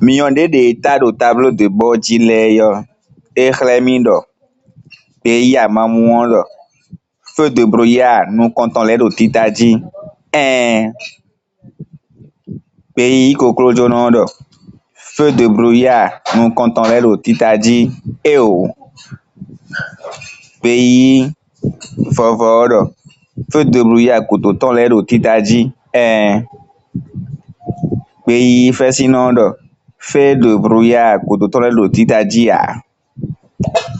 Mion ɖe ta ɖo tableau de bord dzi le yɔ exlẽ mi ɖɔ pays amamuo ɖɔ feu de brouillard nukɔtɔ le ɖo tita dzi pays koklodzo ɖɔ feu de brouillard nukɔtɔ le ɖo tita dzi eo pays vɔvɔ ɖɔ feu de brouillard kototɔ le ɖo tita dzi pays fesino ɖɔ feu de brouillard kototɔ le ɖo tita dzia.